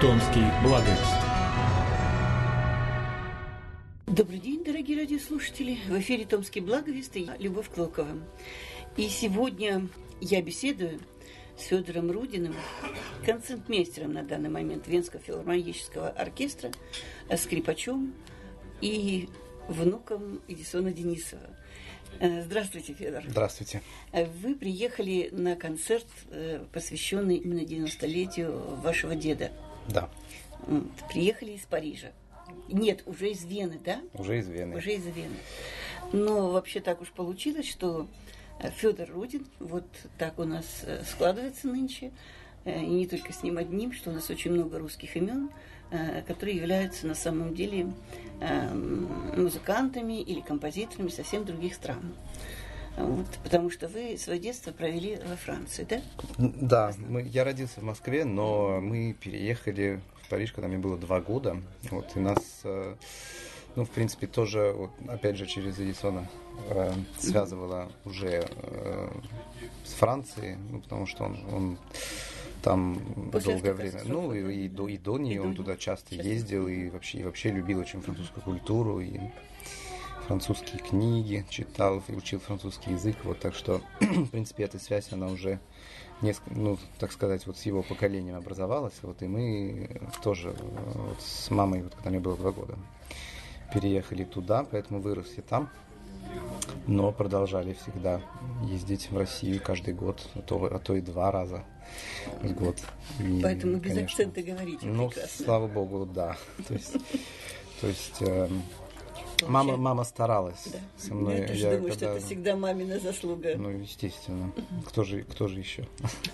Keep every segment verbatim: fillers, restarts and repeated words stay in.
Томский благовест. Добрый день, дорогие радиослушатели. В эфире Томский благовест и я, Любовь Клокова. И сегодня я беседую с Федором Рудиным, концертмейстером на данный момент Венского филармонического оркестра, скрипачом и внуком Эдисона Денисова. Здравствуйте, Федор. Здравствуйте. Вы приехали на концерт, посвященный именно девяностолетию вашего деда. Да. Приехали из Парижа. Нет, уже из Вены, да? Уже из Вены. Уже из Вены. Но вообще так уж получилось, что Федор Рудин, вот так у нас складывается нынче, и не только с ним одним, что у нас очень много русских имен, которые являются на самом деле музыкантами или композиторами совсем других стран. Вот, потому что вы свое детство провели во Франции, да? Да, мы, я родился в Москве, но мы переехали в Париж, когда мне было два года. Вот, и нас, ну, в принципе, тоже, вот, опять же, через Эдисона э, связывало уже э, с Францией, ну, потому что он, он там После долгое время, ну, и, и, до, и до нее он туда часто ездил, и вообще, и вообще любил очень французскую культуру, и французские книги читал, и учил французский язык, вот, так что, в принципе, эта связь, она уже, несколько, ну, так сказать, вот с его поколением образовалась, вот, и мы тоже вот, с мамой, вот, когда мне было два года, переехали туда, поэтому вырос я там, но продолжали всегда ездить в Россию каждый год, а то, а то и два раза в год. И, поэтому без конечно, акцента говорите ну, прекрасно. Слава богу, да, то есть, то есть Мама, мама старалась да. со мной. Я тоже я, думаю, когда... что это всегда мамина заслуга. Ну, естественно. Кто же, кто же еще?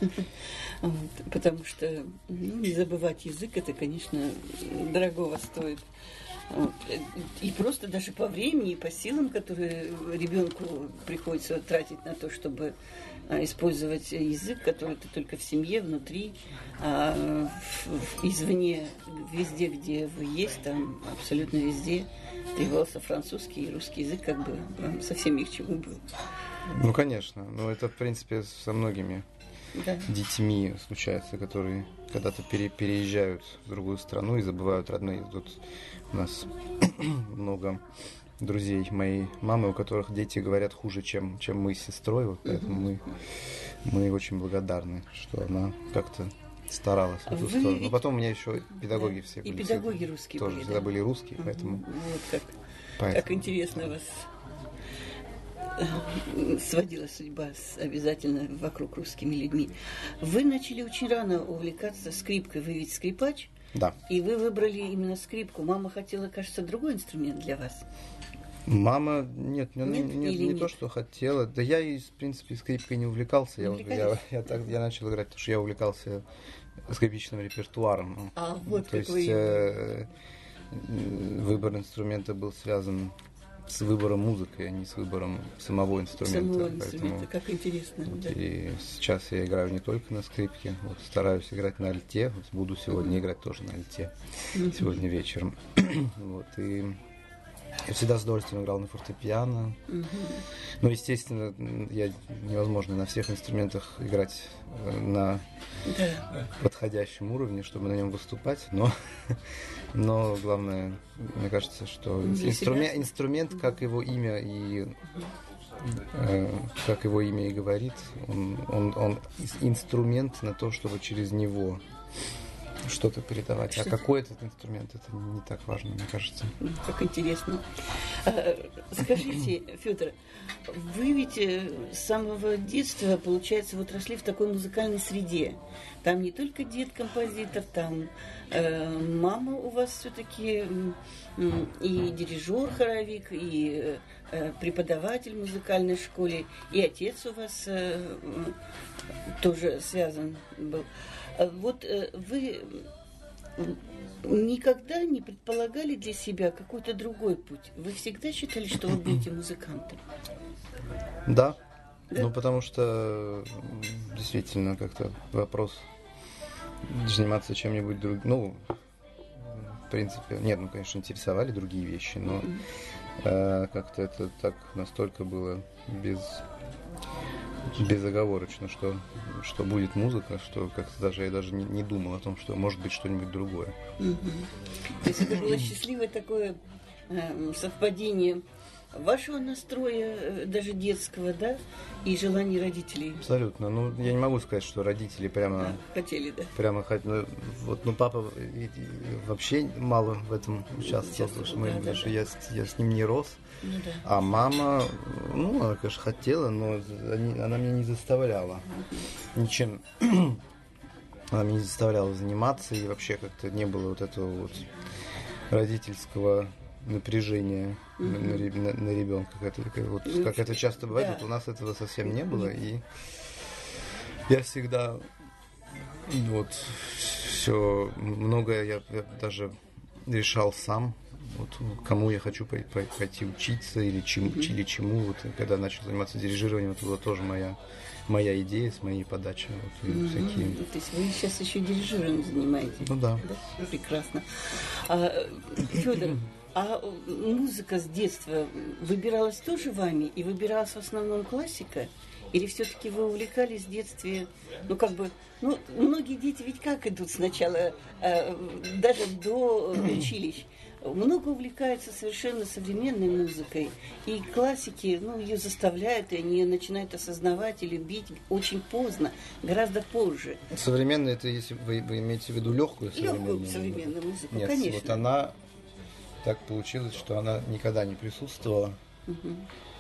Вот, потому что ну, не забывать язык, это, конечно, дорогого стоит. Вот. И просто даже по времени, и по силам, которые ребенку приходится тратить на то, чтобы использовать язык, который ты только в семье, внутри, а извне, везде, где вы есть, там абсолютно везде требовался французский и русский язык, как бы вам совсем ни к чему был. Ну, конечно. Ну, это, в принципе, со многими да. детьми случается, которые когда-то пере- переезжают в другую страну и забывают родной язык. Тут у нас много друзей моей мамы, у которых дети говорят хуже, чем, чем мы с сестрой, вот поэтому мы, мы очень благодарны, что она как-то старалась в эту Вы сторону. ведь... Но потом у меня еще педагоги да. все и были. педагоги русские тоже были, всегда да? были русские, поэтому... Вот как, поэтому... как интересно вас сводила судьба с, обязательно вокруг русскими людьми. Вы начали очень рано увлекаться скрипкой. Вы ведь скрипач? Да. И вы выбрали именно скрипку. Мама хотела, кажется, другой инструмент для вас. Мама, нет, нет, нет, нет, не нет? то, что хотела. Да я, в принципе, скрипкой не увлекался. Не я, я, я, так, я начал играть, потому что я увлекался скрипичным репертуаром. А вот то как есть вы... э, выбор инструмента был связан с выбором музыки, а не с выбором самого инструмента. Самого инструмента, Поэтому, как интересно. вот, Да. И сейчас я играю не только на скрипке, вот, стараюсь играть на альте. Вот, буду сегодня mm-hmm. играть тоже на альте. Mm-hmm. Сегодня вечером. вот, и я всегда с удовольствием играл на фортепиано. Mm-hmm. Ну, естественно, я невозможно на всех инструментах играть на yeah. подходящем уровне, чтобы на нем выступать, но, но главное, мне кажется, что инструмент, инструмент, как его имя и э, как его имя и говорит, он, он, он инструмент на то, чтобы через него что-то передавать. Что? А какой этот инструмент, это не так важно, мне кажется. Как интересно. Скажите, Федор, вы ведь с самого детства, получается, вот росли в такой музыкальной среде. Там не только дед композитор, там э, мама у вас все-таки э, и дирижер, хоровик, и э, преподаватель в музыкальной школе, и отец у вас э, тоже связан был. Вот э, вы никогда не предполагали для себя какой-то другой путь? Вы всегда считали, что вы будете музыкантом? Да. Да? Ну, потому что действительно как-то вопрос заниматься чем-нибудь другим. Ну, в принципе, нет, ну, конечно, интересовали другие вещи, но э, как-то это так настолько было без... безоговорочно, точно, что, что будет музыка, что как-то даже я даже не, не думал о том, что может быть что-нибудь другое. Угу. То есть это было счастливое такое э, совпадение вашего настроя, даже детского, да, и желаний родителей? Абсолютно. Ну, я не могу сказать, что родители прямо... А, хотели, да? Прямо хотели. Ну, вот, ну, папа вообще мало в этом участвовал, потому что, мы, да, потому да, что да. Я, я с ним не рос. Ну, да. А мама, ну, она, конечно, хотела, но они, она меня не заставляла ничем. Она меня не заставляла заниматься, и вообще как-то не было вот этого вот родительского напряжения mm-hmm. на, на, на ребенка, как это, вот, mm-hmm. как это часто бывает. Да. Вот у нас этого совсем не было, и я всегда вот все многое я, я даже решал сам, вот, кому я хочу пойти учиться или чему, mm-hmm. или чему. Вот, когда начал заниматься дирижированием, это была тоже моя моя идея с моей подачи. Вот, mm-hmm. всякие... То есть вы сейчас еще дирижированием занимаетесь? Ну да. да? Прекрасно. А, Федор, а музыка с детства выбиралась тоже вами? И выбиралась в основном классика? Или все-таки вы увлекались в детстве, ну, как бы, ну, многие дети ведь как идут сначала, э, даже до училищ, много увлекаются совершенно современной музыкой. И классики, ну, ее заставляют, и они ее начинают осознавать и любить очень поздно, гораздо позже. Современная, это если вы, вы имеете в виду легкую современную Легкую современную музыку, Нет, конечно. Вот она, так получилось, что она никогда не присутствовала. Угу.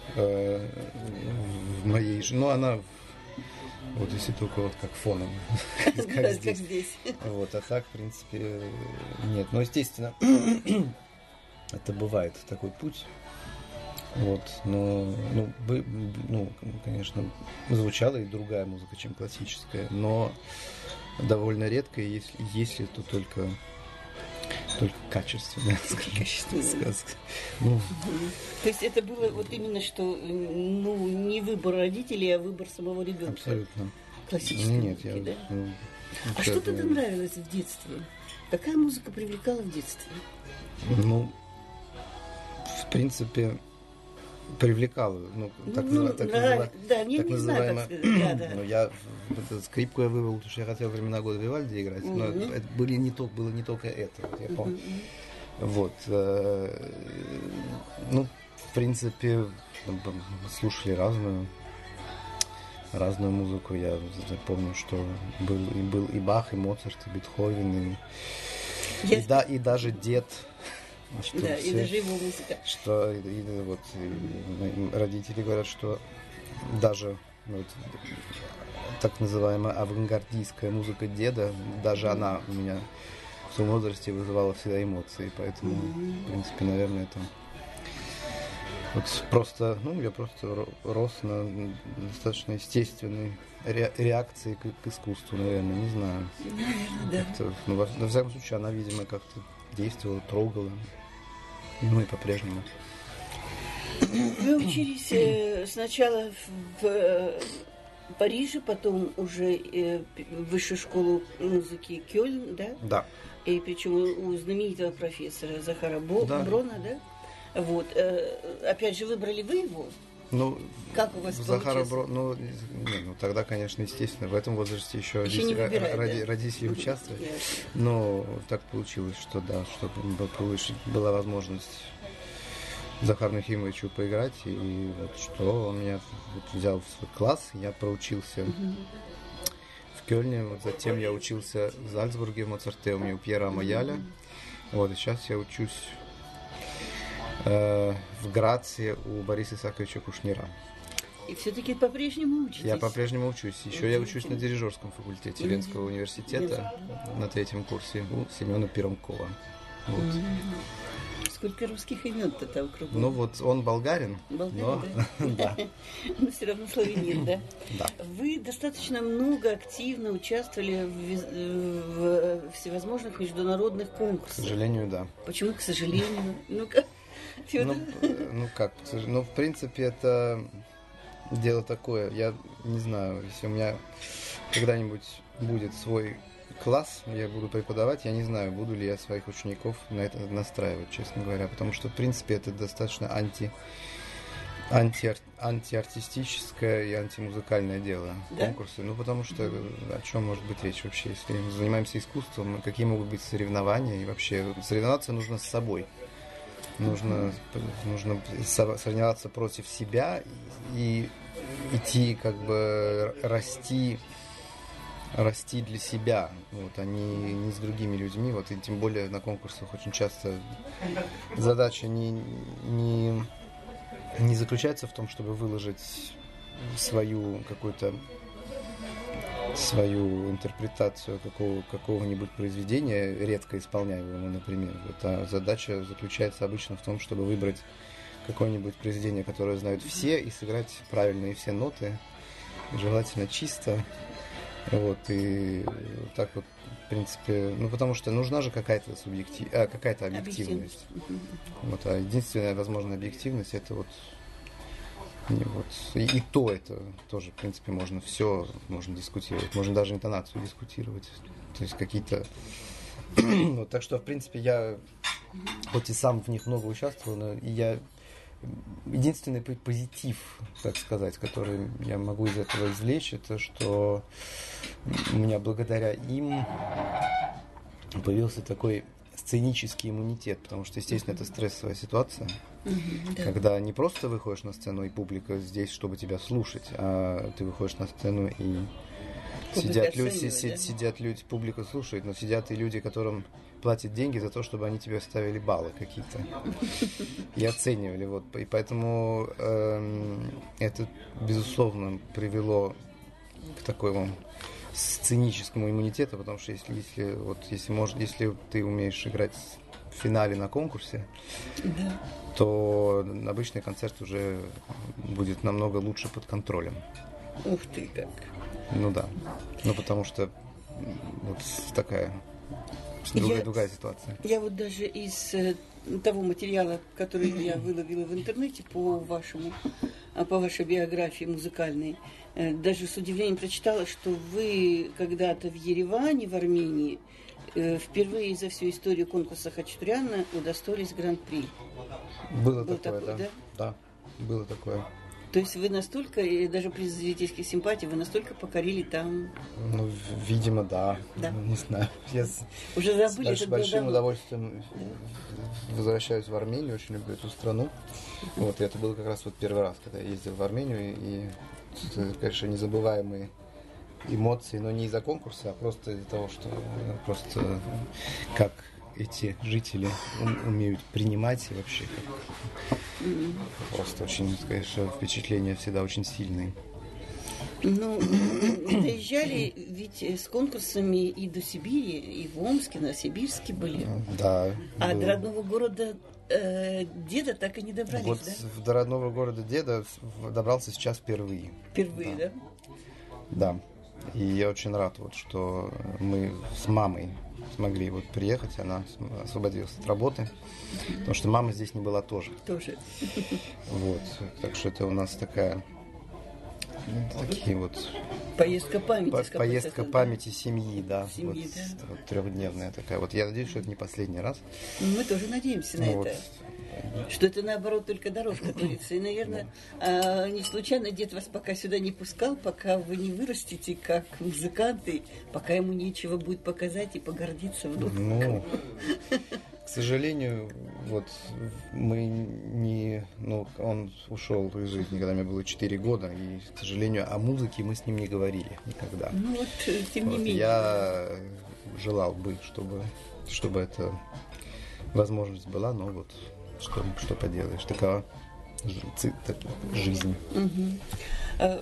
В моей жизни. Ну, она вот если только вот как фоном, как здесь. Вот, а так, в принципе, нет. Но, естественно, это бывает такой путь. Вот, но, ну, бы, ну, конечно, звучала и другая музыка, чем классическая, но довольно редко, если, если то только Только качественная, качественная. Ну. То есть это было вот именно что, ну, не выбор родителей, а выбор самого ребенка. Абсолютно. Классической Нет, музыки, я, да? Ну, а что тогда нравилось в детстве? Какая музыка привлекала в детстве? Ну, в принципе, привлекала, ну, так, ну, называ, так, нрав... называ... да, не, так не называемая... знаю, как сказать. Да, да. Ну, я скрипку я выбрал, потому что я хотел времена года Вивальди играть, mm-hmm. но это были не то, было не только это, вот, я помню. Mm-hmm. Вот. Э, ну, в принципе, слушали разную разную музыку. Я помню, что был, и был и Бах, и Моцарт, и Бетховен, и, я... и, да, и даже дед. Что да, все, и даже его музыка. Что и, и, вот, и, родители говорят, что даже вот, так называемая авангардистская музыка деда, даже mm-hmm. она у меня в своем возрасте вызывала всегда эмоции, поэтому, mm-hmm. в принципе, наверное, это вот просто, ну, я просто рос на достаточно естественной ре- реакции к, к искусству, наверное, не знаю. Mm-hmm. Да. Ну, во, во всяком случае, она, видимо, как-то действовала, трогала. Ну и по-прежнему. Вы учились э, сначала в, в э, Париже, потом уже э, в высшую школу музыки Кёльн, да? Да. И причем у знаменитого профессора Захара Бо- да. Брона, да? Вот. Э, опять же, выбрали вы его? Ну, как у вас Захара Бро... ну, не, ну, тогда, конечно, естественно, в этом возрасте еще, еще родители, выбирать, роди... да? родители участвовали. Но так получилось, что да, чтобы была возможность Захару Нахимовичу поиграть, и вот что он меня вот взял в свой класс, я проучился mm-hmm. в Кёльне, вот затем я учился в Зальцбурге, в Моцартеуме у Пьера Амаяля, mm-hmm. вот, и сейчас я учусь в Граце у Бориса Исааковича Кушнира. И все-таки по-прежнему учитесь? Я по-прежнему учусь. Еще я учусь на дирижерском факультете mm-hmm. Венского университета mm-hmm. на третьем курсе у Семена Перумкова. Вот. Mm-hmm. Сколько русских имен-то там кругом? Ну вот он болгарин, болгарин но... да. Но все равно славянин, да? Да. Вы достаточно много активно участвовали в всевозможных международных конкурсах. К сожалению, да. Почему, к сожалению? Ну-ка. Ну, ну как, ну в принципе это дело такое, я не знаю, если у меня когда-нибудь будет свой класс, я буду преподавать, я не знаю, буду ли я своих учеников на это настраивать, честно говоря, потому что в принципе это достаточно анти, Анти, антиартистическое и антимузыкальное дело, да? Конкурсы. Ну, потому что о чем может быть речь вообще? Если мы занимаемся искусством, какие могут быть соревнования? И вообще соревноваться нужно с собой. Нужно, нужно соревноваться против себя и идти, как бы расти, расти для себя, вот, а не, не с другими людьми. Вот, и тем более на конкурсах очень часто задача не, не, не заключается в том, чтобы выложить свою какую-то свою интерпретацию какого, какого-нибудь произведения, редко исполняемого, например. Вот, а задача заключается обычно в том, чтобы выбрать какое-нибудь произведение, которое знают все, и сыграть правильные все ноты, желательно чисто. Вот, и так вот, в принципе, ну, потому что нужна же какая-то субъектив... а, какая-то объективность. Вот, а единственная возможная объективность — это вот И, вот, и, и то это тоже, в принципе, можно все, можно дискутировать, можно даже интонацию дискутировать, то есть какие-то... вот, так что, в принципе, я хоть и сам в них много участвовал, но и я... Единственный позитив, так сказать, который я могу из этого извлечь, это что у меня благодаря им появился такой сценический иммунитет, потому что, естественно, это стрессовая ситуация, mm-hmm, да. Когда не просто выходишь на сцену, и публика здесь, чтобы тебя слушать, а ты выходишь на сцену, и сидят люди, си, да? сидят люди, публика слушает, но сидят и люди, которым платят деньги за то, чтобы они тебе ставили баллы какие-то и оценивали. Вот. И поэтому э, это, безусловно, привело к такому сценическому иммунитету, потому что если, если, вот, если, может, если ты умеешь играть в финале на конкурсе, да. то обычный концерт уже будет намного лучше под контролем. Ух ты, как! Ну да. Ну потому что вот такая другая, я, другая ситуация. Я вот даже из того материала, который я выловила в интернете по вашему, по вашей биографии музыкальной, даже с удивлением прочитала, что вы когда-то в Ереване, в Армении, впервые за всю историю конкурса Хачатуряна удостоились гран-при. Было Был такое, такой, да. да. Да, было такое. То есть вы настолько, даже при зрительских симпатиях, вы настолько покорили там... Ну, видимо, да. да. Не знаю. Я Уже забыли, с большим удовольствием да. возвращаюсь в Армению, очень люблю эту страну. Uh-huh. Вот, и это был как раз вот первый раз, когда я ездил в Армению, и это, конечно, незабываемые эмоции, но не из-за конкурса, а просто из-за того, что просто как эти жители умеют принимать и вообще как... mm-hmm. просто очень, конечно, впечатления всегда очень сильные. Ну, доезжали ведь с конкурсами и до Сибири, и в Омске, на Сибирске были. Да. А был. До родного города э, деда так и не добрались, вот да? До родного города деда добрался сейчас впервые. Впервые, да? Да. Да. И я очень рад, вот, что мы с мамой смогли вот приехать, она освободилась от работы, потому что мама здесь не была тоже. Тоже. Вот, так что это у нас такая, такие вот... Поездка памяти. По, поездка да? памяти семьи, да. Семьи, вот, да. Вот, трехдневная такая. Вот я надеюсь, что это не последний раз. Мы тоже надеемся на вот. это. Что это, наоборот, только дорожка творится. И, наверное, а, не случайно дед вас пока сюда не пускал, пока вы не вырастете как музыканты, пока ему нечего будет показать и погордиться внуком. Ну, к сожалению, вот мы не... Ну, он ушел из жизни, когда мне было четыре года, и, к сожалению, о музыке мы с ним не говорили никогда. Ну вот, тем не вот, менее. Я желал бы, чтобы, чтобы эта возможность была, но вот... Что, что поделаешь, такова жизнь. Угу. А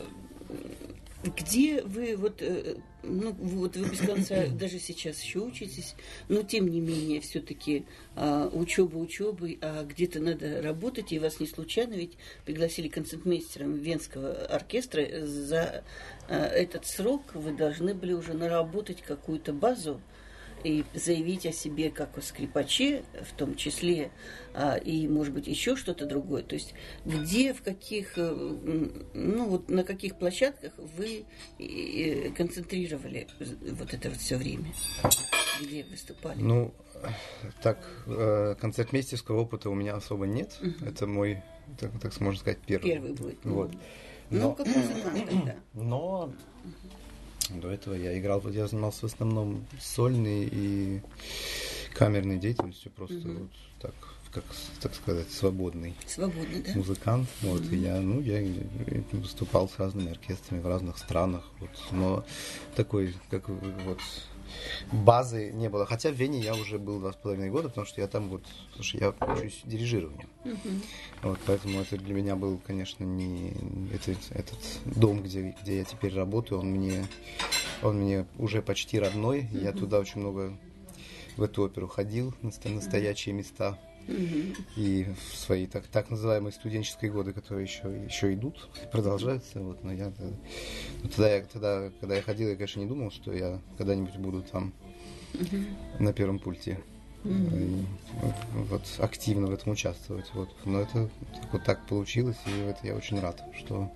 где вы вот, ну, вот вы без конца даже сейчас еще учитесь, но тем не менее все-таки а, учеба учебой, а где-то надо работать, и вас не случайно ведь пригласили концертмейстером Венского оркестра. За а, этот срок вы должны были уже наработать какую-то базу и заявить о себе как о скрипаче, в том числе, а, и, может быть, еще что-то другое. То есть, где, в каких, ну, вот на каких площадках вы концентрировали вот это вот все время? Где выступали? Ну, так, концертмейстерского опыта у меня особо нет. Uh-huh. Это мой так, так можно сказать, первый. Первый будет. Вот. Но, ну, как музыкант тогда. Но до этого я играл, я занимался в основном сольной и камерной деятельностью, просто угу. вот так, как, так сказать, свободный, свободный да? музыкант. Вот, угу. и я, ну, я выступал с разными оркестрами в разных странах, вот, но такой, как вот, базы не было. Хотя в Вене я уже был два с половиной года, потому что я там вот, слушай, я учусь дирижированию. Uh-huh. Вот, поэтому это для меня был, конечно, не этот, этот дом, где, где я теперь работаю, он мне, он мне уже почти родной. Uh-huh. Я туда очень много в эту оперу ходил, на настоящие места. Uh-huh. И в свои так, так называемые студенческие годы, которые еще, еще идут, продолжаются. Вот, но я, но тогда, я, тогда, когда я ходил, я, конечно, не думал, что я когда-нибудь буду там uh-huh. на первом пульте. Uh-huh. И, вот, активно в этом участвовать. Вот. Но это вот так получилось, и это я очень рад, что...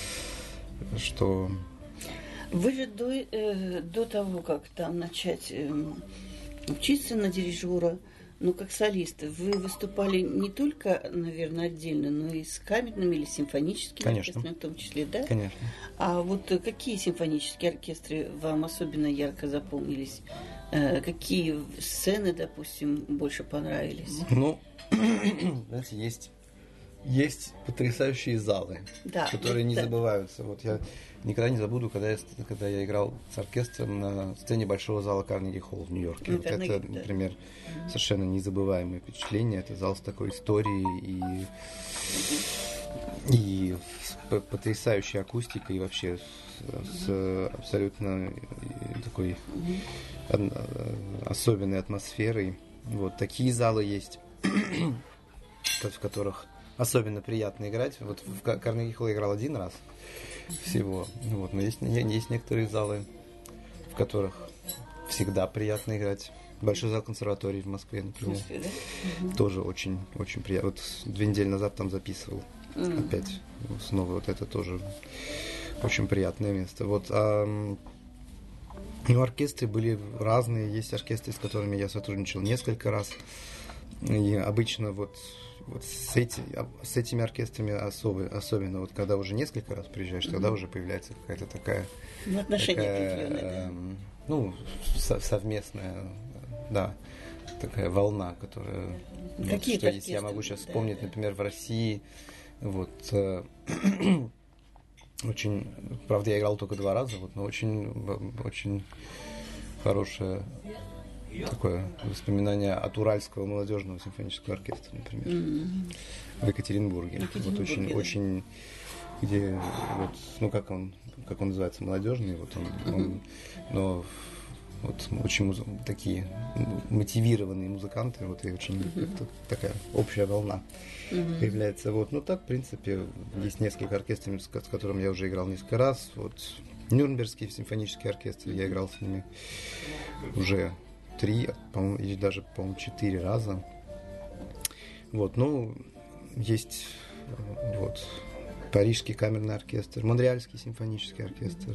что... Вы же до, э, до того, как там начать э, учиться на дирижера, ну, как солисты, вы выступали не только, наверное, отдельно, но и с камерными или симфоническими Конечно. оркестрами в том числе, да? Конечно. А вот какие симфонические оркестры вам особенно ярко запомнились? Какие сцены, допустим, больше понравились? Ну, знаете, есть, есть потрясающие залы, да, которые не да. забываются. Вот я никогда не забуду, когда я, когда я играл с оркестром на сцене большого зала Карнеги Холл в Нью-Йорке. Ну, вот это, да. например, mm-hmm. совершенно незабываемое впечатление. Это зал с такой историей и, и с потрясающей акустикой, и вообще с, с абсолютно такой mm-hmm. особенной атмосферой. Вот такие залы есть, в которых особенно приятно играть. Вот в Карнеги Холл я играл один раз всего. Вот. Но есть, есть некоторые залы, в которых всегда приятно играть. Большой зал консерватории в Москве, например. Москве, да? Угу. Тоже очень, очень приятно. Вот две недели назад там записывал угу. опять. Снова вот это тоже очень приятное место. Вот, а, ну, оркестры были разные. Есть оркестры, с которыми я сотрудничал несколько раз. И обычно вот Вот с, эти, с этими оркестрами особо, особенно, вот когда уже несколько раз приезжаешь, mm-hmm. тогда уже появляется какая-то такая... Ну, отношения такая, э, ну, со- совместная, да, такая волна, которая... Какие вот, что есть, я могу сейчас да, вспомнить, да. например, в России, вот, э, очень... Правда, я играл только два раза, вот, но очень, очень хорошая... такое воспоминание от Уральского молодежного симфонического оркестра, например, mm-hmm. в Екатеринбурге. Екатеринбурге. Вот очень, да. очень, где, вот, ну как он, как он называется, молодежный, вот он, mm-hmm. он но вот очень муз... такие мотивированные музыканты, вот и очень mm-hmm. такая общая волна mm-hmm. появляется. Вот, ну так, в принципе, есть несколько оркестров, с которыми я уже играл несколько раз. Вот Нюрнбергский симфонический оркестр, mm-hmm. я играл с ними уже три, по-моему, или даже, по-моему, четыре раза. Вот, ну, есть вот Парижский камерный оркестр, Монреальский симфонический оркестр.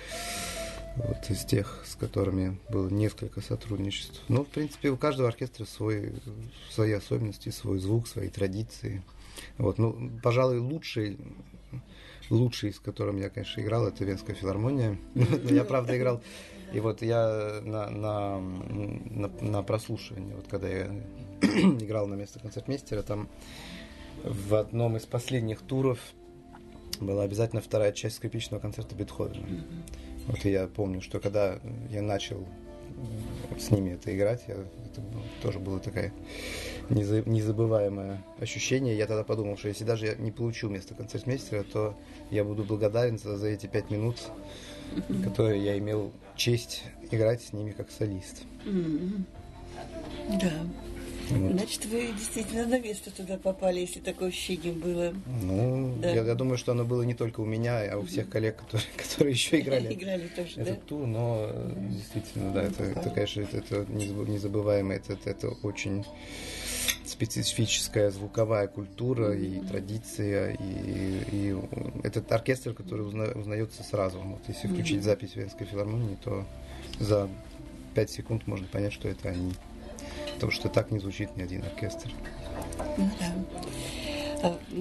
Вот из тех, с которыми было несколько сотрудничеств. Но, в принципе, у каждого оркестра свой, свои особенности, свой звук, свои традиции. Вот, ну, пожалуй, лучший, лучший, с которым я, конечно, играл, это Венская филармония. Я, правда, играл. И вот я на, на, на, на прослушивании, вот когда я играл на место концертмейстера, там в одном из последних туров была обязательно вторая часть скрипичного концерта Бетховена. Mm-hmm. Вот и я помню, что когда я начал с ними это играть, я, это тоже было такое незабываемое ощущение. Я тогда подумал, что если даже я не получу место концертмейстера, то я буду благодарен за, за эти пять минут, mm-hmm. которые я имел честь играть с ними как солист. Mm-hmm. Да. Вот. Значит, вы действительно на место туда попали, если такое ощущение было. Ну, да. я, я думаю, что оно было не только у меня, а у всех коллег, которые, которые еще играли, играли тоже, этот да? тур. Но действительно, да, это, это конечно, это, это незабываемо, это, это, это очень специфическая звуковая культура и традиция, и, и этот оркестр, который узна, узнается сразу. Вот если включить запись Венской филармонии, то за пять секунд можно понять, что это они. Потому что так не звучит ни один оркестр. Ну да.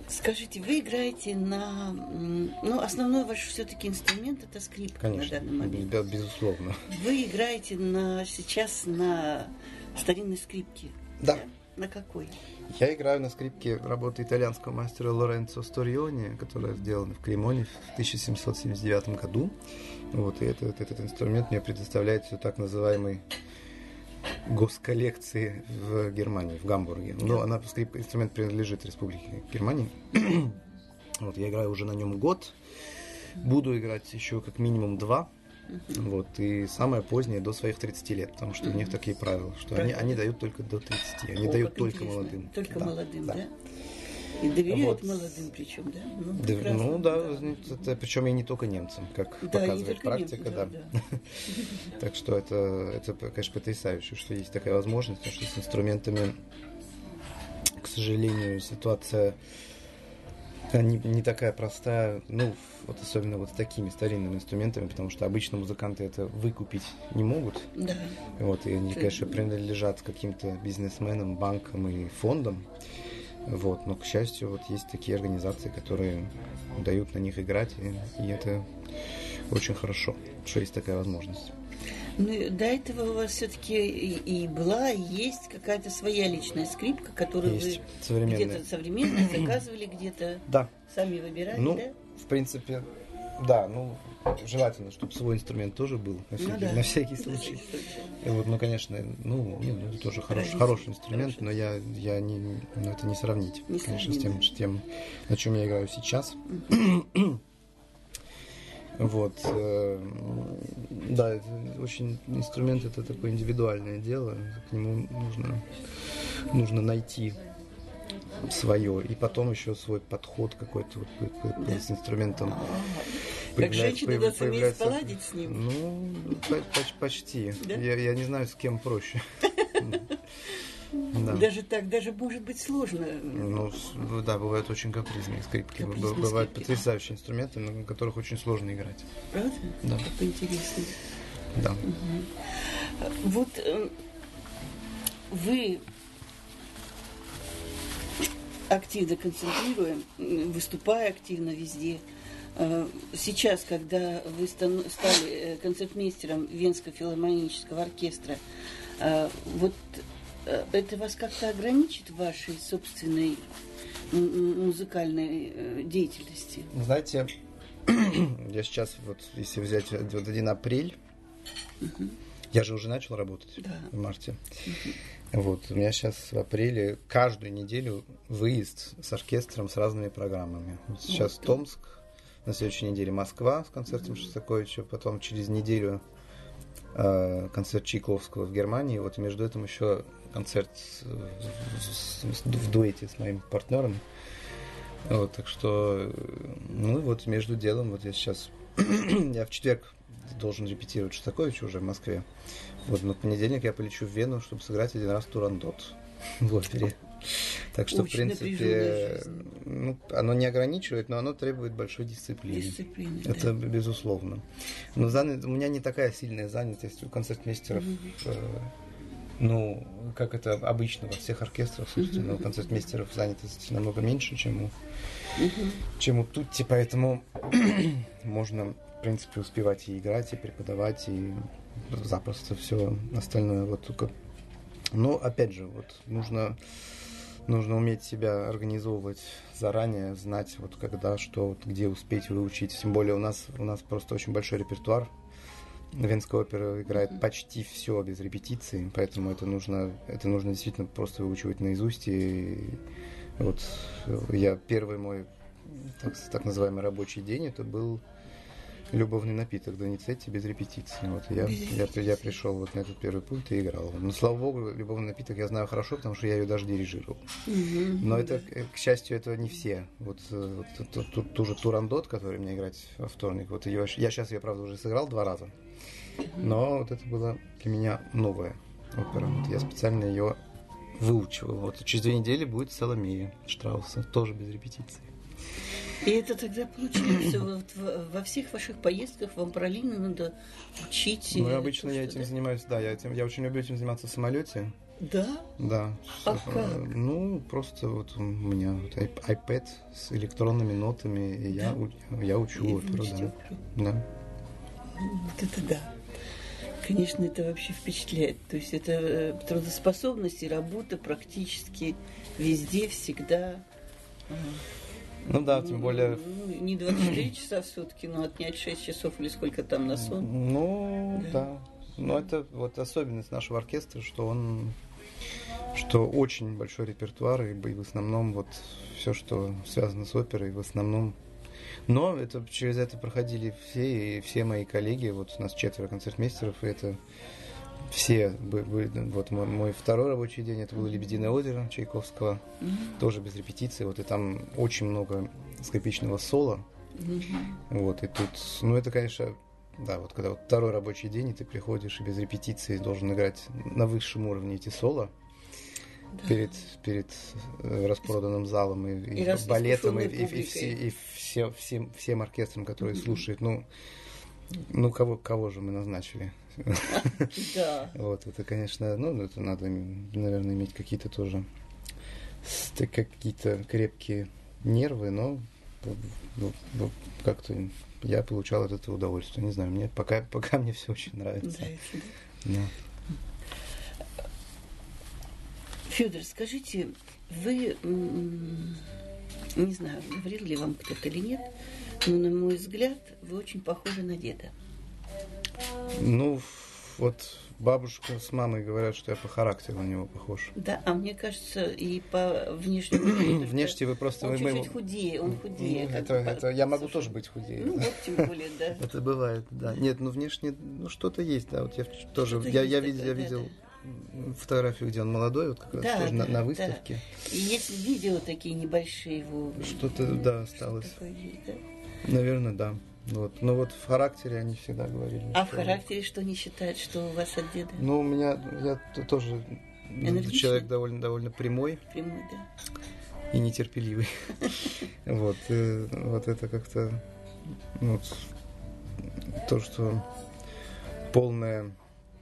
Скажите, вы играете на... Ну, основной ваш все-таки инструмент – это скрипка. Конечно, на данный момент. Да, безусловно. Вы играете на, сейчас на старинной скрипке? Да. Да? На какой? Я играю на скрипке работы итальянского мастера Лоренцо Сториони, которая сделана в Кремоне в тысяча семьсот семьдесят девятом году. Вот, и этот, этот инструмент мне предоставляет все так называемый госколлекции в Германии, в Гамбурге. Но она, скрипка, инструмент принадлежит Республике Германии. Вот, я играю уже на нем год. Буду играть еще как минимум два. Вот, и самое позднее до своих тридцати лет, потому что у них такие правила, что они, они дают только до тридцати, они О, дают только интересно. молодым. Только да, молодым, да? да? И доверяют Вот. молодым причем, да? Ну, Да, прекрасно. ну да, это, причем и не только немцам, как Да, показывает не только практика, немцы, да. да, да. Так что это, это, конечно, потрясающе, что есть такая возможность, потому что с инструментами, к сожалению, ситуация не, не такая простая, ну, вот особенно вот с такими старинными инструментами, потому что обычно музыканты это выкупить не могут. Да. Вот, и они, Ты... конечно, принадлежат каким-то бизнесменам, банкам и фондам. Вот, но, к счастью, вот есть такие организации, которые дают на них играть, и, и это очень хорошо, что есть такая возможность. Ну, до этого у вас все-таки и, и была, и есть какая-то своя личная скрипка, которую Есть. вы Современная. где-то современная заказывали, где-то Да. сами выбирали, Ну, да? в принципе, да, ну, желательно, чтобы свой инструмент тоже был, на всякий, Ну, да. на всякий случай. И вот, ну, конечно, ну, не, ну, это тоже хороший, Традиция. хороший инструмент, Хороший. но я, я не, ну, это не сравнить, Не конечно, с сравнить. тем, с тем, на чем я играю сейчас. Вот, э, да, это очень инструмент, это такое индивидуальное дело, к нему нужно, нужно найти свое, и потом еще свой подход какой-то вот, вот, вот, Да. с инструментом. Как женщина появ- надо суметь появляется- поладить с ним. Ну, по- поч- почти. Да? Я, я не знаю, с кем проще. Да. Даже так, даже может быть сложно. Ну, с- да, бывают очень капризные скрипки. Б- Капризные Бывают скрипки. потрясающие инструменты, на которых очень сложно играть. Правда? Да. Как интересно. Да. Вот э, вы активно концентрируем, м, выступая активно везде. Э, Сейчас, когда вы стан- стали э, концертмейстером Венского филармонического оркестра, э, вот э, это вас как-то ограничит в вашей собственной м, м, музыкальной э, деятельности? Знаете, я сейчас, вот если взять вот один апрель, я же уже начал работать Да. в марте. Вот, у меня сейчас в апреле каждую неделю выезд с оркестром с разными программами. Вот сейчас Ух ты. Томск, на следующей неделе Москва с концертом Шостаковича, потом через неделю э, концерт Чайковского в Германии. Вот между этим еще концерт э, с- с- в дуэте с моим партнером. Вот, так что, э, ну вот между делом, вот я сейчас, я в четверг должен репетировать Шостаковича уже в Москве. Вот, но в понедельник я полечу в Вену, чтобы сыграть один раз Турандот в опере. Так что, Очень в принципе, напряженная жизнь. ну, оно не ограничивает, но оно требует большой дисциплины. Дисциплины, Это да. безусловно. Но занят- у меня не такая сильная занятость у концертмейстеров. э, ну, как это обычно во всех оркестрах, собственно, у концертмейстеров занятость намного меньше, чем у, чем у Тутти, поэтому можно, в принципе, успевать и играть, и преподавать, и запросто все остальное. Вот только... Но, опять же, вот нужно, нужно уметь себя организовывать заранее, знать, вот когда, что, вот, где успеть выучить. Тем более у нас, у нас просто очень большой репертуар. Венская опера играет почти все без репетиции, поэтому это нужно, это нужно действительно просто выучивать наизусть. И вот я первый мой так, так называемый рабочий день, это был любовный напиток Доницетти без репетиции. Вот я, я, я пришел вот на этот первый пульт и играл. Но, слава богу, любовный напиток я знаю хорошо, потому что я ее даже дирижировал. Но это, к счастью, этого не все. Вот, вот ту, ту, ту же Турандот, который мне играть во вторник, вот ее, я сейчас ее, правда, уже сыграл два раза. Но вот это было для меня новая опера. Вот я специально ее выучивал. Вот через две недели будет Соломея Штрауса, тоже без репетиции. И это тогда получается, вот во всех ваших поездках вам параллельно надо учить. Ну, обычно я этим да? занимаюсь, да, я, этим, я очень люблю этим заниматься в самолете. Да? Да. А как? Ну, просто вот у меня вот iPad с электронными нотами, и да? я, я учу оперу, да. да. Вот это да. Конечно, это вообще впечатляет. То есть это трудоспособность и работа практически везде, всегда. Ну да, тем более... Ну, не двадцать четыре часа в сутки, но отнять шесть часов или сколько там на сон. Ну, да. да. Но это вот особенность нашего оркестра, что он... что очень большой репертуар, и в основном вот все, что связано с оперой, в основном... Но это, через это проходили все, и все мои коллеги, вот у нас четверо концертмейстеров, и это все, вот мой, мой второй рабочий день, это было «Лебединое озеро» Чайковского, mm-hmm. тоже без репетиции, вот, и там очень много скрипичного соло, mm-hmm. вот, и тут, ну, это, конечно, да, вот когда вот второй рабочий день, и ты приходишь и без репетиции должен играть на высшем уровне эти соло, да. перед, перед распроданным залом и, и, и балетом, и, и, и, все, и все, всем, всем оркестром, который mm-hmm. слушает, ну, ну кого, кого же мы назначили? Да. Вот, это, конечно, ну, это надо, наверное, иметь какие-то тоже какие-то крепкие нервы, но как-то я получал от этого удовольствие. Не знаю, мне пока, пока мне все очень нравится. Да. Федор, скажите, вы, не знаю, говорил ли вам кто-то или нет, но, на мой взгляд, вы очень похожи на деда. Ну, вот бабушка с мамой говорят, что я по характеру на него похож. Да, а мне кажется, и по внешнему... Внешне вы просто... Он чуть-чуть худее, он худее. Это, это, я могу тоже быть худее. Ну, вот тем более, да. Это бывает, да. Нет, ну, внешне, ну, что-то есть, да. Вот я тоже... Я, я видел, я видел фотографию, где он молодой, вот как раз да, тоже да, на, на выставке. Да. И есть видео такие небольшие его... Что-то, да, осталось. Что есть, да? Наверное, да. Вот. Но вот в характере они всегда говорили. А что... в характере что не считают, что у вас от деда? Ну, у меня, я тоже человек довольно, довольно прямой. Прямой, да. И нетерпеливый. Вот. Вот это как-то то, что полная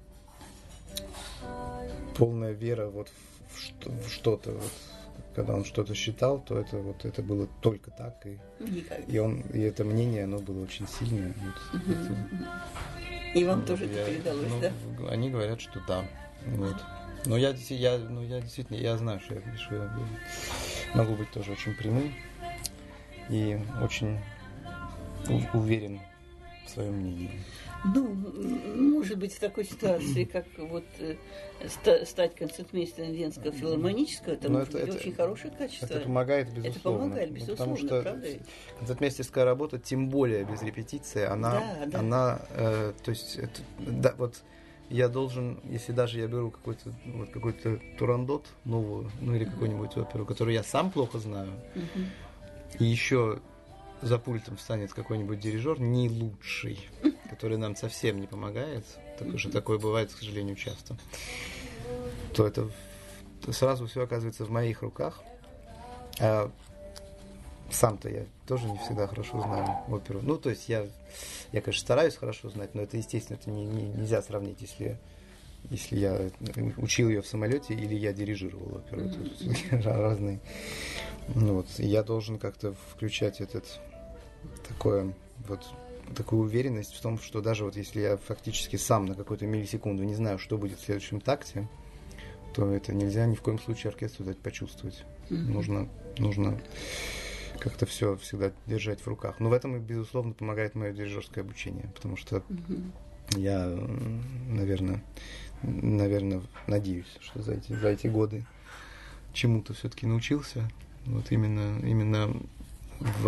полная вера вот в что-то, вот, когда он что-то считал, то это вот это было только так, и, и он и это мнение, оно было очень сильное. Вот, угу. это, и вам вот, тоже я, это передалось, ну, да? Они говорят, что да. Вот. Но я, я, ну, я действительно, я знаю, что я, что я могу быть тоже очень прямым и очень уверен в своем мнении. Ну, может быть, в такой ситуации, как вот э, стать концертмейстером Венского филармонического, это Но может это, быть это, очень хорошее качество. Это помогает, безусловно. Это помогает, безусловно, потому что правда? концертмейстерская работа, тем более без репетиции, она, да, да. она э, то есть, это, да, вот я должен, если даже я беру какой-то, вот, какой-то турандот новую, ну или какую-нибудь оперу, которую я сам плохо знаю, uh-huh. и еще за пультом встанет какой-нибудь дирижер не лучший, который нам совсем не помогает, так что такое бывает, к сожалению, часто, то это сразу все оказывается в моих руках. А сам-то я тоже не всегда хорошо знаю оперу. Ну, то есть я, я конечно, стараюсь хорошо знать, но это, естественно, это не, не, нельзя сравнить, если, если я учил ее в самолете или я дирижировал оперу. Mm-hmm. Это разные. Ну, вот. И я должен как-то включать этот такое вот такую уверенность в том, что даже вот если я фактически сам на какую-то миллисекунду не знаю, что будет в следующем такте, то это нельзя ни в коем случае оркестру дать почувствовать. Mm-hmm. Нужно, нужно как-то все всегда держать в руках. Но в этом, безусловно, помогает мое дирижерское обучение, потому что mm-hmm. я, наверное, наверное, надеюсь, что за эти, за эти годы чему-то все-таки научился. Вот именно, именно в,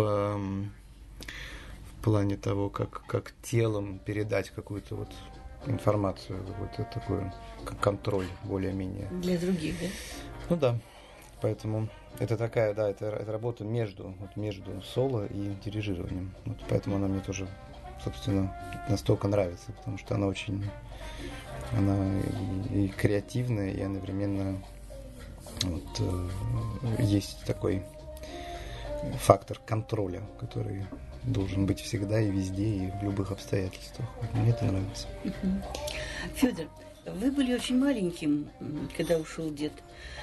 в плане того, как, как телом передать какую-то вот информацию, какой-то такой как контроль более-менее. Для других, да? Ну да. Поэтому это такая, да, это, это работа между, вот между соло и дирижированием. Вот поэтому она мне тоже, собственно, настолько нравится, потому что она очень, она и, и креативная, и одновременно вот, э, есть такой фактор контроля, который должен быть всегда и везде, и в любых обстоятельствах. Мне это нравится. Федор, вы были очень маленьким, когда ушел дед.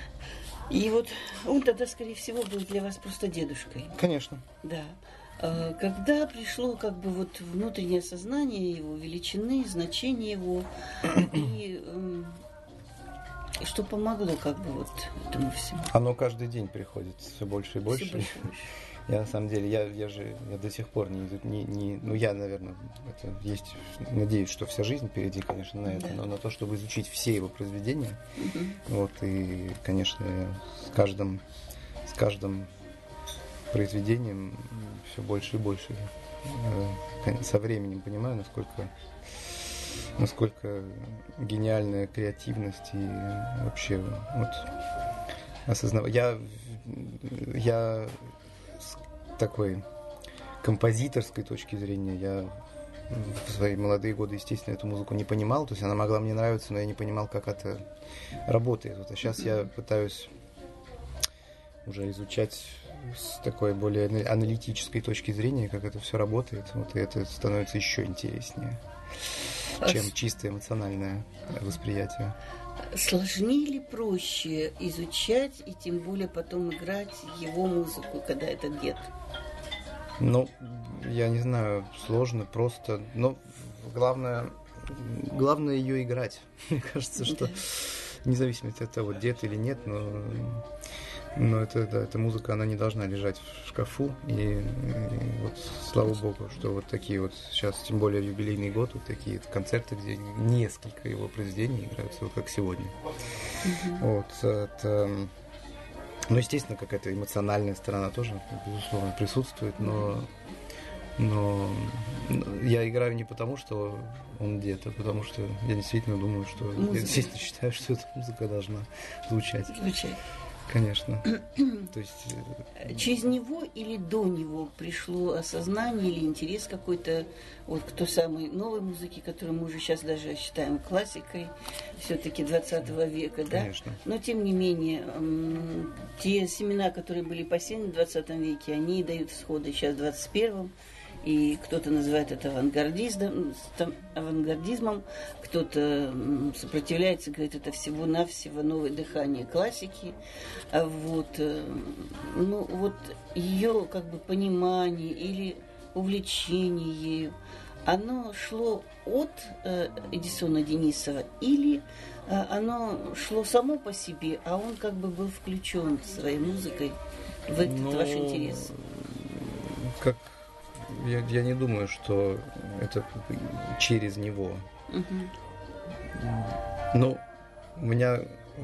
И вот он тогда, скорее всего, был для вас просто дедушкой. Конечно. Да. Когда пришло как бы вот внутреннее осознание его величины, значения его, и что помогло как бы вот этому всему? Оно каждый день приходит все больше и больше. Все больше и больше. Я на самом деле, я, я же я до сих пор не, не, не... Ну, я, наверное, это есть... Надеюсь, что вся жизнь впереди, конечно, на это, да. Но на то, чтобы изучить все его произведения. Угу. Вот, и, конечно, с каждым, с каждым произведением все больше и больше со временем понимаю, насколько, насколько гениальная креативность и вообще вот осознавать. Я, я такой композиторской точки зрения, я в свои молодые годы, естественно, эту музыку не понимал, то есть она могла мне нравиться, но я не понимал, как это работает. Вот, а сейчас я пытаюсь уже изучать с такой более аналитической точки зрения, как это все работает, вот, и это становится еще интереснее, чем чисто эмоциональное восприятие. Сложнее или проще изучать и тем более потом играть его музыку, когда это дед? Ну, я не знаю, сложно, просто, но главное, главное ее играть. Мне кажется, что да. Независимо от того, дед или нет, но, но это, да, эта музыка, она не должна лежать в шкафу. И, и вот слава богу, что вот такие вот сейчас, тем более юбилейный год, вот такие концерты, где несколько его произведений играются, вот как сегодня. Mm-hmm. Вот, это, ну, естественно, какая-то эмоциональная сторона тоже, безусловно, присутствует, но, но я играю не потому, что он дед, а потому что я действительно думаю, что музыка. Я действительно считаю, что эта музыка должна звучать. Звучать. Конечно. То есть... Через него или до него пришло осознание или интерес какой-то вот к той самой новой музыке, которую мы уже сейчас даже считаем классикой, все-таки двадцатого века, да? Конечно. Но тем не менее, те семена, которые были посеяны в двадцатом веке, они дают всходы сейчас в двадцать первом. И кто-то называет это авангардизмом, авангардизмом, кто-то сопротивляется, говорит, это всего-навсего новое дыхание классики. А вот, ну, вот ее как бы понимание или увлечение ею, оно шло от Эдисона Денисова или оно шло само по себе, а он как бы был включен своей музыкой в этот ну, ваш интерес? Как... Я, я не думаю, что это через него. Uh-huh. Ну, у меня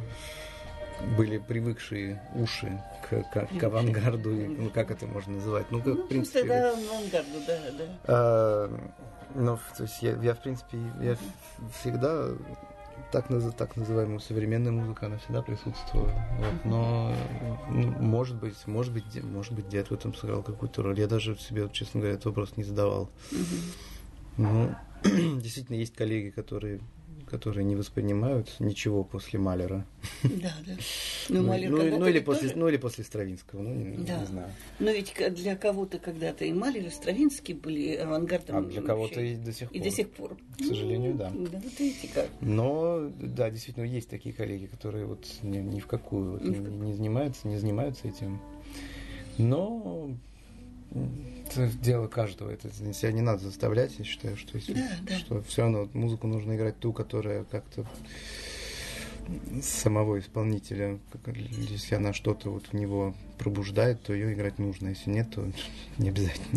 были привыкшие уши к, к, к авангарду, ну, как это можно называть? Ну, как, ну в принципе... Да, авангарду, да, да. А, ну, то есть я, я в принципе, я всегда... Так, так называемая современная музыка, она всегда присутствовала. Вот, но, ну, может быть, может быть, может быть, дед в этом сыграл какую-то роль. Я даже себе, честно говоря, этот вопрос не задавал. Mm-hmm. Ну, действительно, есть коллеги, которые, которые не воспринимают ничего после Малера. Да, да. Ну, ну, Малер ну, ну, или после, тоже... ну, или после Стравинского, ну, не, да. не знаю. Но ведь для кого-то когда-то и Малер, и Стравинский были авангардом. А для кого-то и до сих пор. И до сих пор. К сожалению, да. Да, вот видите как. Но, да, действительно, есть такие коллеги, которые вот ни, ни в какую вот, ни, не занимаются, не занимаются этим. Но это дело каждого. Это себя не надо заставлять, я считаю, что, если, да, да. что все равно музыку нужно играть ту, которая как-то самого исполнителя, если она что-то вот в него пробуждает, то ее играть нужно. Если нет, то не обязательно.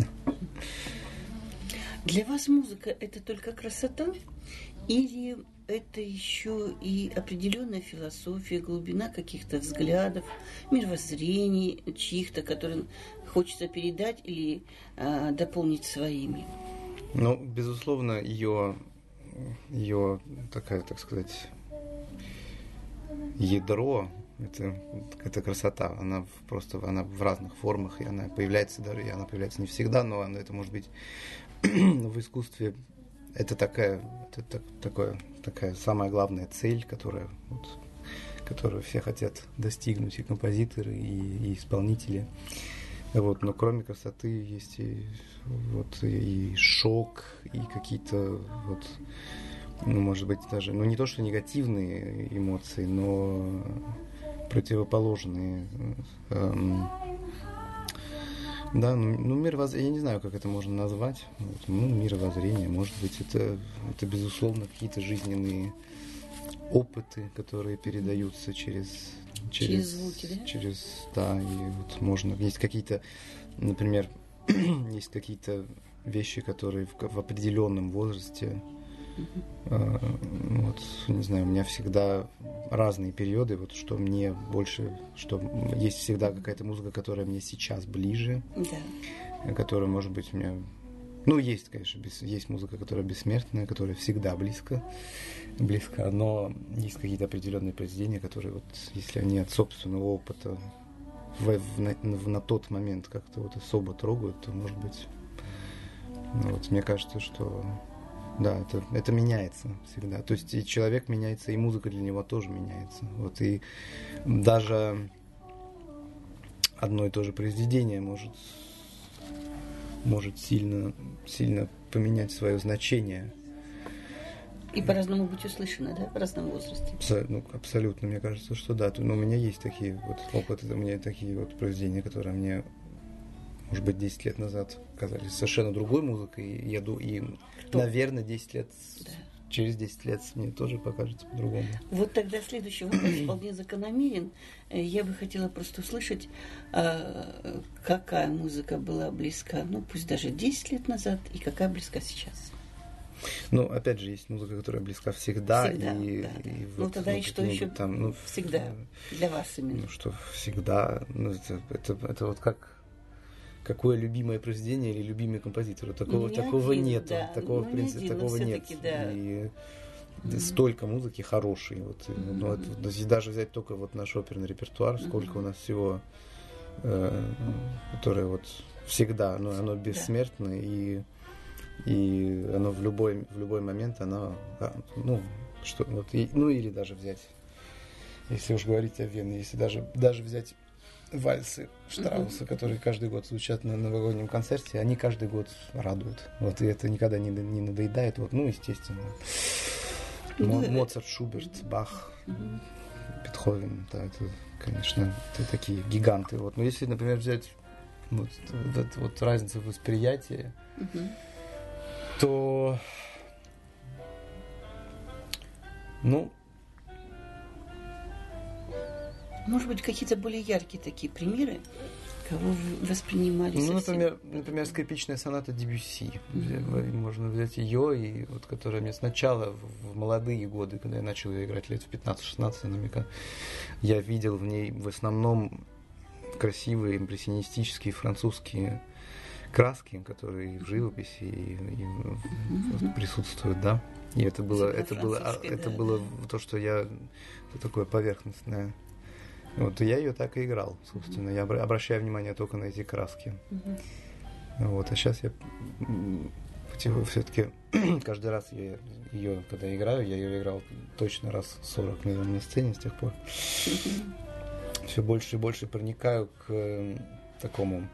Для вас музыка – это только красота? Или это еще и определенная философия, глубина каких-то взглядов, мировоззрений чьих-то, которые хочется передать или а, дополнить своими? Ну, безусловно, ее, ее такая, так сказать, ядро, это, это красота, она просто она в разных формах, и она появляется даже, и она появляется не всегда, но она, это может быть в искусстве, это такая, это так, такое, такая самая главная цель, которая, вот, которую все хотят достигнуть, и композиторы, и, и исполнители. Вот, но кроме красоты есть и, вот, и шок, и какие-то вот, ну, может быть, даже, ну, не то, что негативные эмоции, но противоположные. Эм, да, ну, мировоззрение, я не знаю, как это можно назвать. Вот, ну, мировоззрение, может быть, это, это, безусловно, какие-то жизненные опыты, которые передаются через... Через, через звуки, да? Через, да, и вот можно... Есть какие-то, например, есть какие-то вещи, которые в, в определенном возрасте, uh-huh. э, вот, не знаю, у меня всегда разные периоды, вот, что мне больше, что есть всегда какая-то музыка, которая мне сейчас ближе, да. которая, может быть, у меня... Ну, есть, конечно, без, есть музыка, которая бессмертная, которая всегда близко, близко, но есть какие-то определенные произведения, которые, вот, если они от собственного опыта в, в, на, в, на тот момент как-то вот особо трогают, то, может быть, ну, вот, мне кажется, что, да, это, это меняется всегда. То есть и человек меняется, и музыка для него тоже меняется. Вот, и даже одно и то же произведение может... может сильно, сильно поменять свое значение. И по-разному быть услышано, да, в разном возрасте? Абсо- ну, абсолютно, мне кажется, что да. Но у меня есть такие вот опыты, у меня такие вот произведения, которые мне, может быть, десять лет назад казались совершенно другой музыкой. И я думаю, и, Кто? наверное, десять лет... Да. Через десять лет мне тоже покажется по-другому. Вот тогда следующий вопрос вполне закономерен. Я бы хотела просто услышать, какая музыка была близка, ну пусть даже десять лет назад, и какая близка сейчас. Ну, опять же, есть музыка, которая близка всегда. Всегда, и, да, да. И ну, вот, тогда ну, и что еще там, ну, всегда для вас именно? Ну, что всегда, ну, это, это, это вот как... Какое любимое произведение или любимый композитор? Такого, ну, такого один, нету. Да. Такого, ну, в принципе, один, такого нет. Да. И mm-hmm. столько музыки хорошей. Вот, mm-hmm. ну, это, если даже взять только вот наш оперный репертуар, mm-hmm. сколько у нас всего, э, которое вот всегда, ну, оно бессмертно, yeah. и, и оно в любой, в любой момент, оно, ну, что, вот, и, ну, или даже взять, если уж говорить о Вене, если даже, даже взять вальсы Штрауса, uh-huh. которые каждый год звучат на новогоднем концерте, они каждый год радуют. Вот, и это никогда не, не надоедает. Вот, ну, естественно. Uh-huh. Моцарт, Шуберт, Бах, uh-huh. Бетховен, да, это, конечно, это такие гиганты. Вот. Но если, например, взять вот, вот эту вот разницу восприятия, uh-huh. то, ну, может быть, какие-то более яркие такие примеры, кого вы воспринимали Ну, совсем? например, например, скрипичная соната Дебюсси. Mm-hmm. Можно взять ее, и вот, которая мне сначала, в, в молодые годы, когда я начал ее играть лет в пятнадцать-шестнадцать, я видел в ней в основном красивые импрессионистические французские краски, которые в живописи и, и mm-hmm. вот, присутствуют, да. И это было, это было, да, это да, было да. то, что я, это такое поверхностное. Вот, и я ее так и играл, собственно. Mm-hmm. Я обращаю внимание только на эти краски. Mm-hmm. Вот, а сейчас я все-таки каждый раз я ее, когда играю, я ее играл точно раз сорок, наверное, на сцене с тех пор. Mm-hmm. Все больше и больше проникаю к э, такому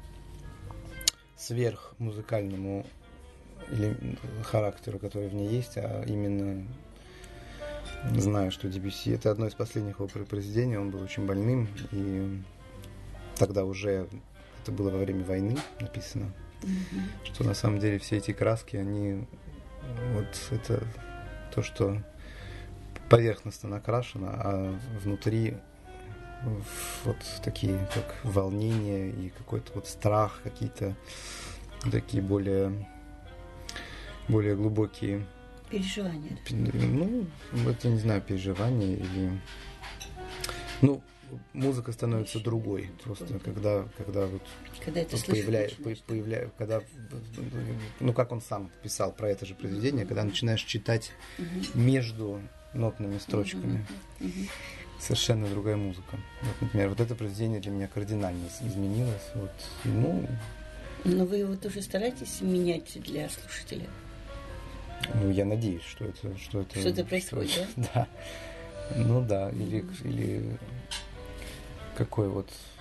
сверхмузыкальному или характеру, который в ней есть, а именно... Знаю, что Дебюсси — это одно из последних его произведений, он был очень больным, и тогда уже, это было во время войны написано, mm-hmm. что на самом деле все эти краски, они, вот это то, что поверхностно накрашено, а внутри вот такие, как волнение и какой-то вот страх, какие-то такие более, более глубокие переживания. Ну, это, не знаю, переживания или... Ну, музыка становится другой. Просто когда, когда вот когда это появляется, появля... когда, ну, как он сам писал про это же произведение, когда начинаешь читать угу. между нотными строчками, угу. Угу. совершенно другая музыка. Вот, например, вот это произведение для меня кардинально изменилось. Вот, ну... Но вы его тоже стараетесь менять для слушателя? Ну, я надеюсь, что это... Что это, что это происходит, что, да? Да. Ну да, или, mm-hmm. или какой вот...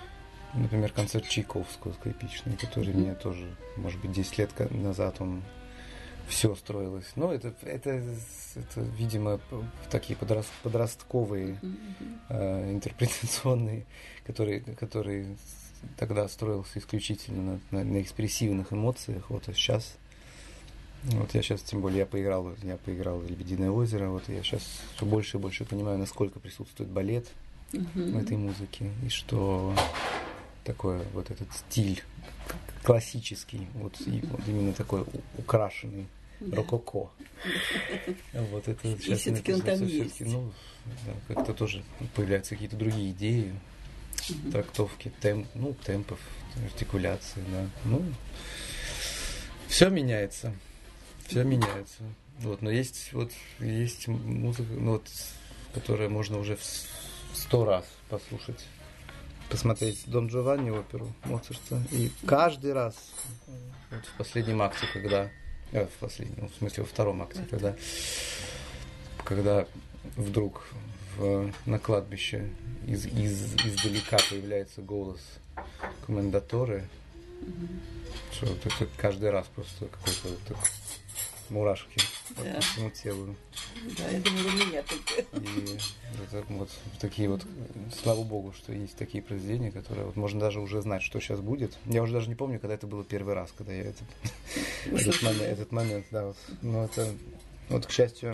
например, концерт Чайковского скрипичный, который mm-hmm. мне тоже, может быть, десять лет назад он все строилось. Но это, это, это видимо, такие подрост, подростковые mm-hmm. э, интерпретационные, которые, которые тогда строился исключительно на, на, на экспрессивных эмоциях. Вот, а сейчас, вот я сейчас, тем более, я поиграл, я поиграл в «Лебединое озеро», вот я сейчас все больше и больше понимаю, насколько присутствует балет mm-hmm. в этой музыке, и что такой вот этот стиль классический, вот, и, вот именно такой украшенный, да. Рококо. Вот это и сейчас все-таки он там есть. Ну, да, как-то тоже появляются какие-то другие идеи, угу. трактовки, темп, ну, темпов, артикуляции, да. Ну, все меняется. Все меняется. Вот, но есть вот есть музыка, ну, вот, которая можно уже в сто раз послушать. Посмотреть Дон Джованни, оперу Моцарта. И каждый раз, вот в последнем акте, когда... Э, в последнем, в смысле, во втором акте, когда, когда вдруг в, на кладбище из, из, издалека появляется голос комендаторы, mm-hmm. что вот это каждый раз просто какой-то вот так, мурашки да. по всему телу. Да, я думаю, у меня только. И это, вот такие вот, слава богу, что есть такие произведения, которые вот можно даже уже знать, что сейчас будет. Я уже даже не помню, когда это было первый раз, когда я этот, этот, момент, этот момент, да, вот. Но это, вот, к счастью,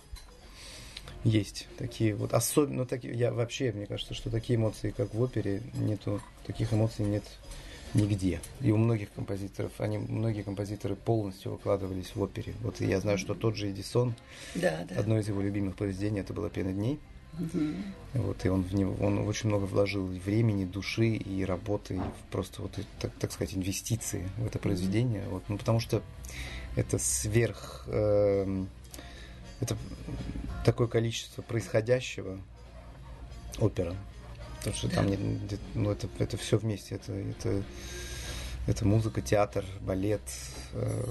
есть такие вот особенно, ну, такие, я вообще, мне кажется, что такие эмоции, как в опере, нету, таких эмоций нет нигде. И у многих композиторов, они, многие композиторы полностью выкладывались в опере. Вот я знаю, что тот же Эдисон, да, да. одно из его любимых произведений, это было «Пена дней». Угу. Вот, и он в него, он очень много вложил времени, души и работы, и просто вот, так, так сказать, инвестиции в это произведение. Вот, ну, потому что это сверх, э, это такое количество происходящего опера. Потому что да. там нет, ну, это, это все вместе. Это, это, это музыка, театр, балет, э,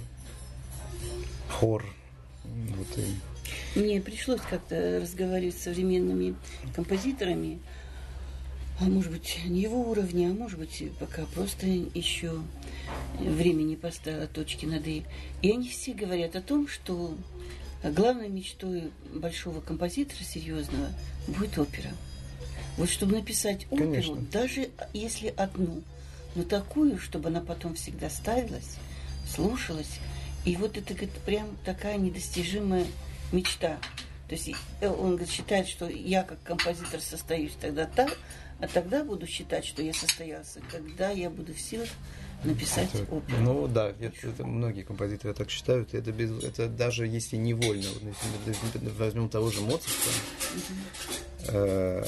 хор. Вот, и... Мне пришлось как-то разговаривать с современными композиторами, а может быть, не его уровня, а может быть, пока просто еще время не поставило точки над «и». И они все говорят о том, что главной мечтой большого композитора серьезного будет опера. Вот чтобы написать оперу, конечно. Даже если одну, но такую, чтобы она потом всегда ставилась, слушалась. И вот это, говорит, прям такая недостижимая мечта. То есть он, говорит, считает, что я как композитор состоюсь тогда так, а тогда буду считать, что я состоялся, когда я буду в силах написать это, оперу. Ну да, это, это многие композиторы так считают. Это, без, это даже если невольно, вот, если мы возьмем того же Моцарта, угу. э,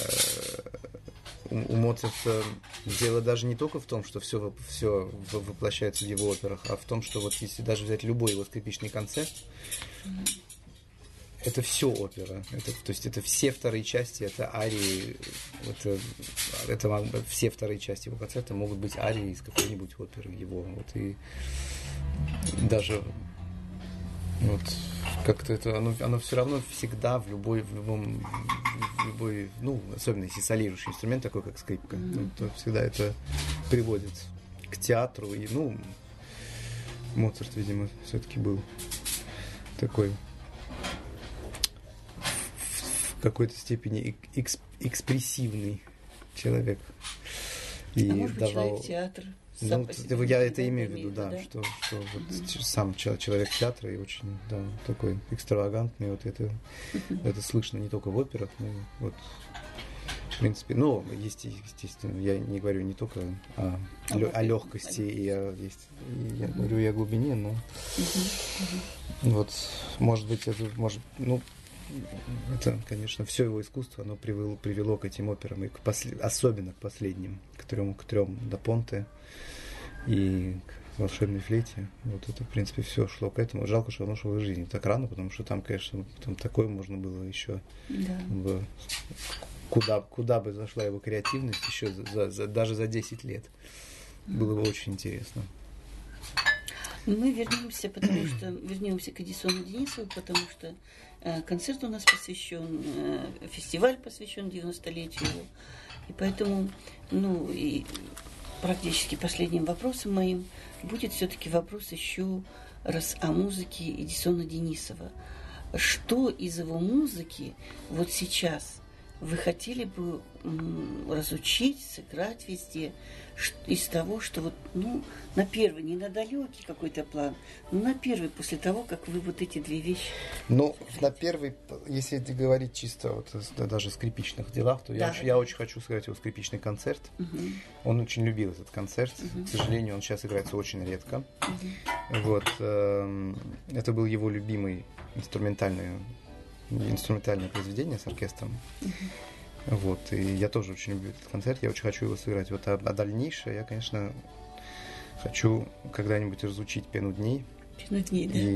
у, у Моцарта дело даже не только в том, что все, все воплощается в его операх, а в том, что вот если даже взять любой его скрипичный концерт, угу. это все опера. Это, то есть это все вторые части, это арии, это, это все вторые части его концерта могут быть арии из какой-нибудь оперы его. Вот, и даже вот как-то это, оно, оно все равно всегда в любой, в любом, в любой, ну, особенно если солирующий инструмент такой, как скрипка, mm-hmm. ну, то всегда это приводит к театру. И, ну, Моцарт, видимо, все-таки был такой в какой-то степени эксп, экспрессивный человек. И а может быть, давал... человек-театр. Ну, я это имею в виду, да, да? что, что вот mm-hmm. сам человек театра и очень, да, такой экстравагантный, вот это, mm-hmm. это слышно не только в операх, но вот, в принципе, ну, есть, естественно, я не говорю не только о, о, о легкости, и о, есть, и я говорю и о глубине, но mm-hmm. вот, может быть, это, может, ну, это, конечно, все его искусство, оно привело, привело к этим операм, и к послед... особенно к последним, к трем, к трем да Понте и к волшебной флейте. Вот это, в принципе, все шло к этому. Жалко, что оно шло из жизни так рано, потому что там, конечно, там такое можно было еще да. бы, куда, куда бы зашла его креативность еще за, за, даже за десять лет. Было бы очень интересно. Мы вернемся, потому что вернемся к Эдисону Денисову, потому что э, концерт у нас посвящен, э, фестиваль посвящен девяностолетию его. И поэтому, ну, и практически последним вопросом моим будет все-таки вопрос еще раз о музыке Эдисона Денисова. Что из его музыки вот сейчас вы хотели бы м, разучить, сыграть везде, из того, что вот, ну, на первый, не на далекий какой-то план, но на первый, после того, как вы вот эти две вещи... Ну, на первый, если говорить чисто вот да, даже о скрипичных делах, то да. я, очень, я очень хочу сыграть его скрипичный концерт. Угу. Он очень любил этот концерт. Угу. К сожалению, он сейчас играется очень редко. Угу. Вот, э, это был его любимый инструментальный, инструментальное произведение с оркестром. Угу. Вот, и я тоже очень люблю этот концерт, я очень хочу его сыграть. Вот, а, а дальнейшее я, конечно, хочу когда-нибудь разучить «Пену дней». «Пену дней», да.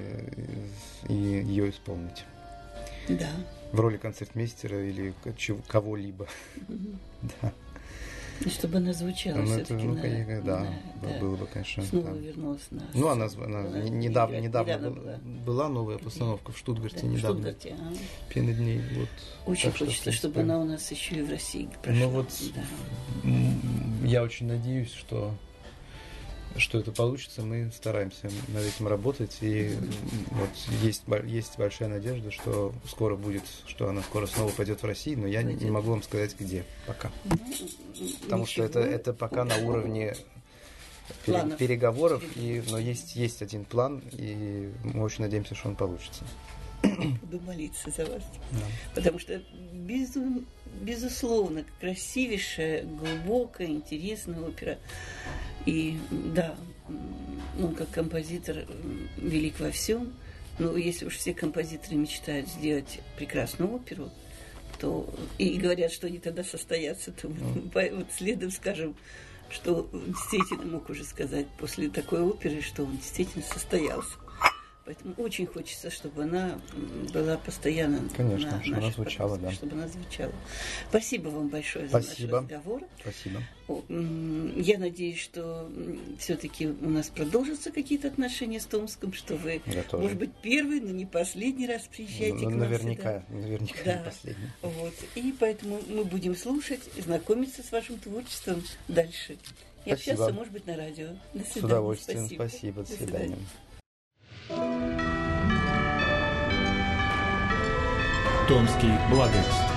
И, и ее исполнить. Да. В роли концертмейстера или чего, кого-либо. Mm-hmm. Да. И чтобы она звучала ну, все-таки. Это, ну, на, конечно, да, на, да, было бы, конечно. Снова да. вернулась на... Ну, она, она, она недавно, недавно, недавно была, была новая постановка в Штутгарте. Да, недавно. В Штутгарте, а. «Пены дней». Вот. Очень так хочется, что, чтобы она у нас еще и в России прошла. Ну вот, да. Я очень надеюсь, что что это получится, мы стараемся над этим работать, и mm-hmm. вот есть, есть большая надежда, что скоро будет, что она скоро снова пойдет в Россию, но я не, не могу вам сказать, где пока. Mm-hmm. Потому Ничего. что это, это пока на уровне Планов. переговоров, и, но есть, есть один план, и мы очень надеемся, что он получится. Буду молиться за вас. Да. Потому что, безу, безусловно, красивейшая, глубокая, интересная опера. И да, он как композитор велик во всем. Но если уж все композиторы мечтают сделать прекрасную оперу, то и говорят, что они тогда состоятся, то mm. вот следом скажем, что действительно мог уже сказать после такой оперы, что он действительно состоялся. Поэтому очень хочется, чтобы она была постоянно Конечно, на чтобы она звучала, да. Чтобы она звучала. Спасибо вам большое Спасибо. за наш разговор. Спасибо. Я надеюсь, что все-таки у нас продолжатся какие-то отношения с Томском, что вы, может быть, первый, но не последний раз приезжаете ну, к нам наверняка, сюда. Наверняка да. не последний. Вот. И поэтому мы будем слушать, знакомиться с вашим творчеством дальше. И Спасибо. общаться, может быть, на радио. До свидания. С удовольствием. Спасибо. Спасибо. До, До свидания. свидания. Томский благовест.